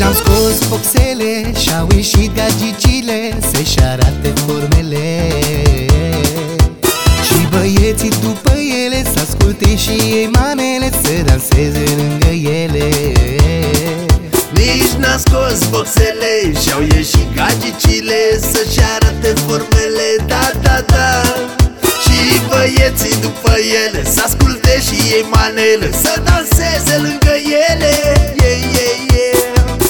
Am scos boxele și-au ieșit gagicile să-și arate formele. Și băieții după ele să asculte și ei manele, să danseze lângă ele. Nici n-a scos boxele și-au ieșit gagicile să-și arate formele, da, da, da. Și băieții după ele să asculte și ei manele, să danseze lângă ele, yeah, yeah, yeah.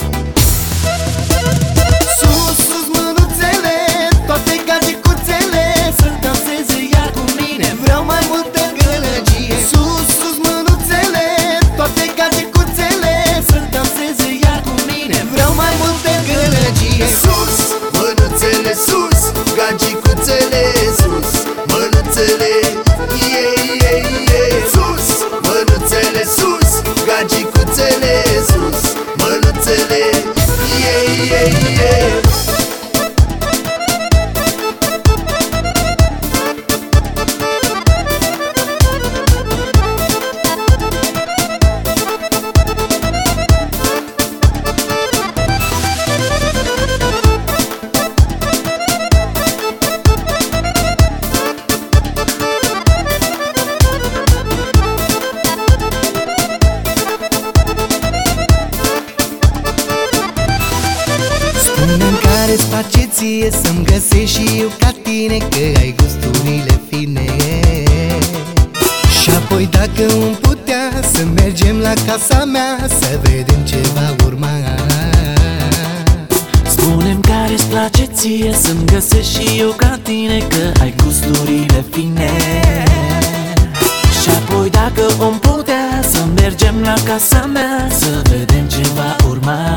Sus, sus mânuțele, toate gagicuțele, să danseze iar cu mine, vreau mai multă gălăgie. Sus, sus mânuțele, toate gagicuțele, să danseze iar cu mine, vreau mai multă gălăgie. Sus, mânuțele sus, gagicuțele sus, mânuțele, yeah, yeah, yeah. Sus, mânuțele sus, gagicuțele sus, mânuțele, yeah, yeah, yeah. Spune-mi care-ți place ție, să-mi găsesc și eu ca tine, că ai gusturile fine. Și apoi dacă îmi putea să mergem la casa mea, să vedem ce va urma. Spune-mi care-ți place ție, să-mi găsesc și eu ca tine, că ai gusturile fine. Și apoi dacă om putea să mergem la casa mea, să vedem ce va urma.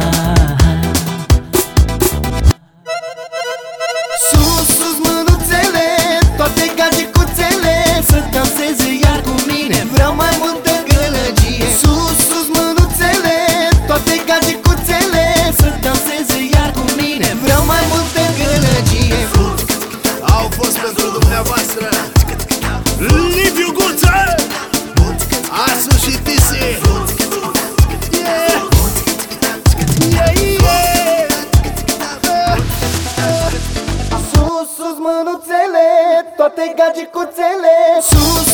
Sus, sus mânuțele, toate gagicuțele, să danseze iar cu mine, vreau mai multă gălăgie. Sus, sus mânuțele, toate gagicuțele, să danseze iar cu mine, vreau mai multă gălăgie. Au fost pentru dumneavoastră Liviu Guță, Asu și Tisi, yeah, yeah, yeah. Sus, sus mânuțele, toate gagicuțele, sus,